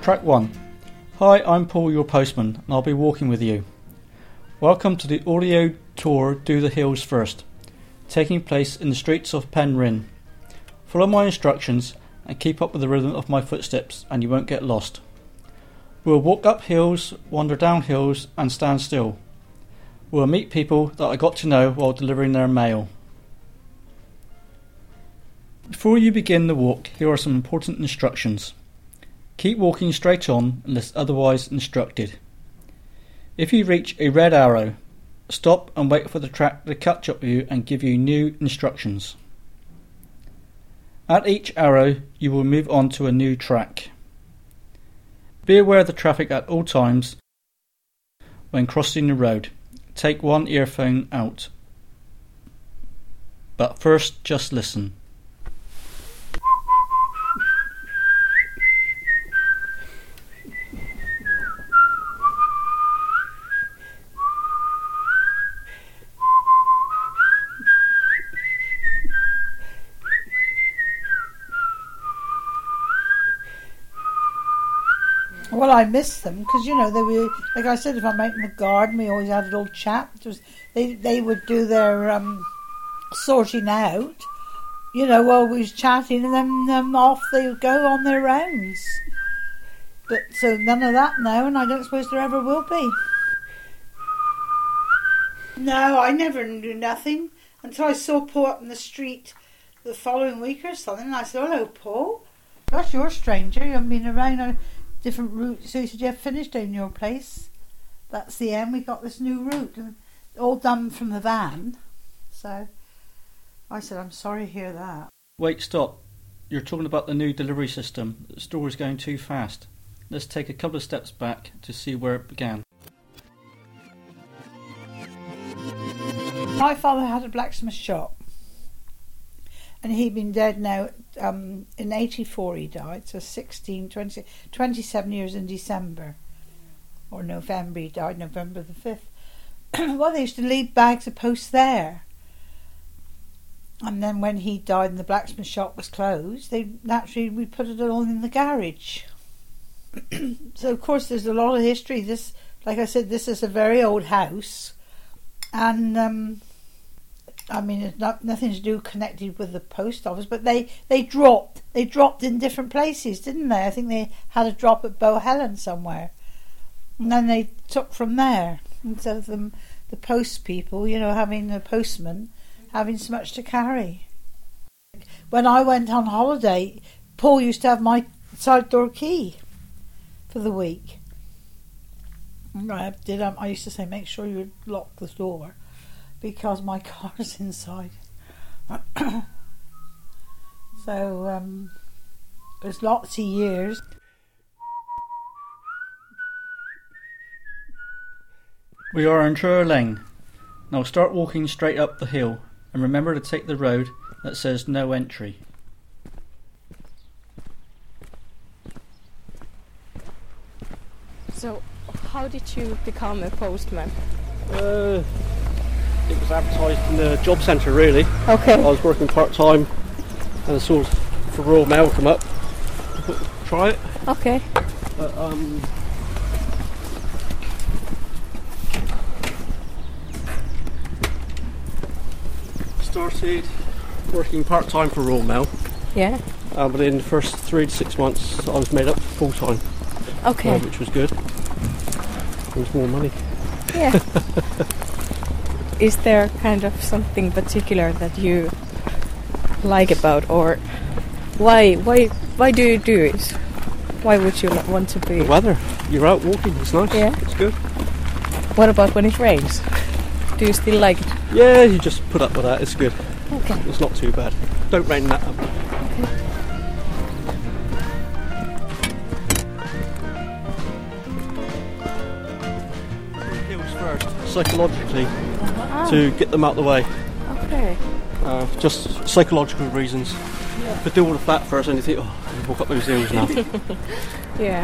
Track 1. Hi, I'm Paul, your postman, and I'll be walking with you. Welcome to the audio tour Do the Hills First, taking place in the streets of Penryn. Follow my instructions and keep up with the rhythm of my footsteps and you won't get lost. We'll walk up hills, wander down hills and stand still. We'll meet people that I got to know while delivering their mail. Before you begin the walk, here are some important instructions. Keep walking straight on unless otherwise instructed. If you reach a red arrow, stop and wait for the track to catch up with you and give you new instructions. At each arrow, you will move on to a new track. Be aware of the traffic at all times when crossing the road. Take one earphone out. But first, just listen. Well, I miss them because, you know, they were, like I said, if I'm out in the garden, we always had a little chat. They would do their sorting out, you know, while we was chatting, and then off they would go on their rounds. But so none of that now, and I don't suppose there ever will be. No, I never knew nothing until I saw Paul up in the street the following week or something, and I said, "Hello, Paul. Gosh, you're a stranger. You haven't been around different route." So he said, "Yeah, finished down your place. That's the end. We got this new route, and all done from the van." So I said, "I'm sorry to hear that." Wait, stop. You're talking about the new delivery system. The story's going too fast. Let's take a couple of steps back to see where it began. My father had a blacksmith shop, and he'd been dead now. In 84 he died, so 27 years in December. Or November, he died November the 5th. Well, they used to leave bags of post there. And then when he died and the blacksmith shop was closed, we put it all in the garage. So, of course, there's a lot of history. This, like I said, this is a very old house. And I mean, it's nothing to do connected with the post office, but they dropped in different places, didn't they? I think they had a drop at Bohelen somewhere, and then they took from there instead of the post people, you know, having the postman having so much to carry. When I went on holiday, Paul used to have my side door key for the week. I used to say, make sure you lock the door, because my car's inside. So there's lots of years. We are in Truro Lane. Now start walking straight up the hill and remember to take the road that says no entry. So, how did you become a postman? It was advertised in the job centre, really. Okay. I was working part-time and I saw for Royal Mail come up. I thought, try it. Okay. But, started working part-time for Royal Mail. Yeah. But in the first 3 to 6 months I was made up full-time. Okay. Which was good. It was more money. Yeah. Is there kind of something particular that you like about, or why do you do it? Why would you want to be? The weather. You're out walking. It's nice. Yeah. It's good. What about when it rains? Do you still like it? Yeah, you just put up with that. It's good. Okay. It's not too bad. Don't rain that up. Okay. Hills first, psychologically, to get them out of the way. Okay. Just psychological reasons. Yeah. But do all the flat first and you think, oh, I can walk up those hills now. Yeah.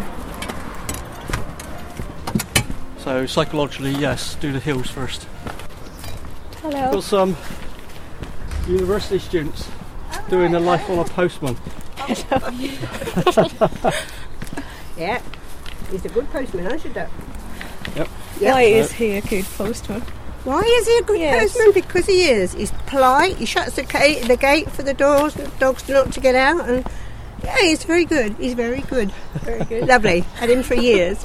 So psychologically, yes, do the hills first. Hello. Got some university students doing a life on a postman. Yeah. He's a good postman, I should know. Yep. Yep. Why is he a good postman? Why is he a good Yes. postman? Because he is. He's polite. He shuts the gate for the dogs not to get out. And yeah, he's very good. He's very good. Very good. Lovely. Had him for years.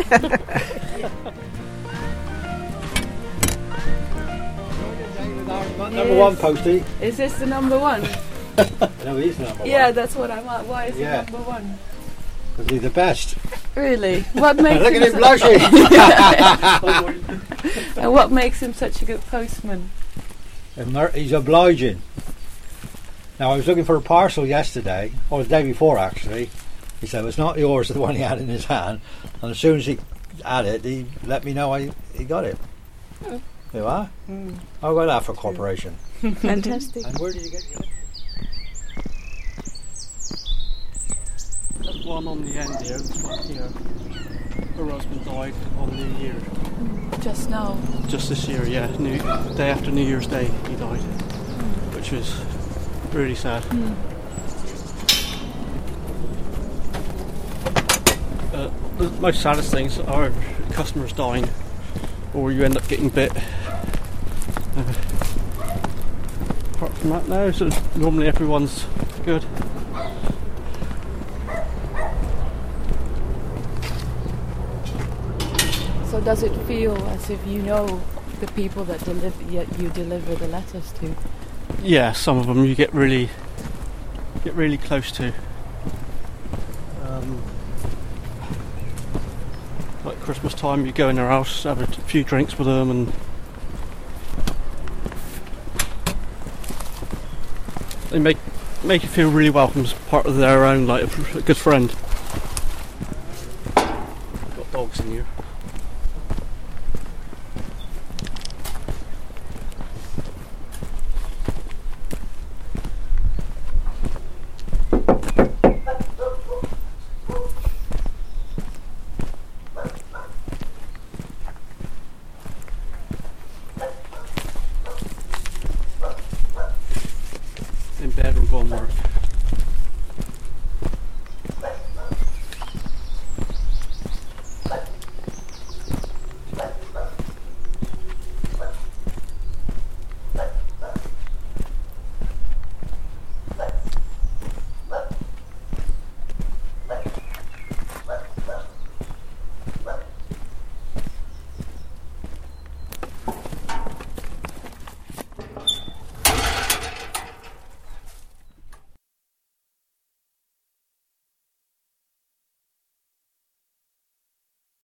Number one postie. Is this the number one? No, he's number Yeah, one. that's what I want. Why is Yeah. he number one? Because he's the best. Really? What makes Look at him him blushing. and what makes him such a good postman? He's obliging. Now, I was looking for a parcel yesterday, or the day before actually. He said, it's not yours, the one he had in his hand. And as soon as he had it, he let me know he got it. Oh. You are? How about that for cooperation? Fantastic. And where did you get your... That one on the end here, this one here. Her husband died on New Year. Just now. Just this year, yeah. Day after New Year's Day, he died. Which was really sad. The most saddest things are customers dying, or you end up getting bit. Apart from that now, so normally everyone's good. So does it feel as if you know the people that you deliver the letters to? Yeah, some of them you get really close to. Like Christmas time, you go in their house, have a few drinks with them, and they make you feel really welcome as part of their own, like a good friend. Got dogs in here.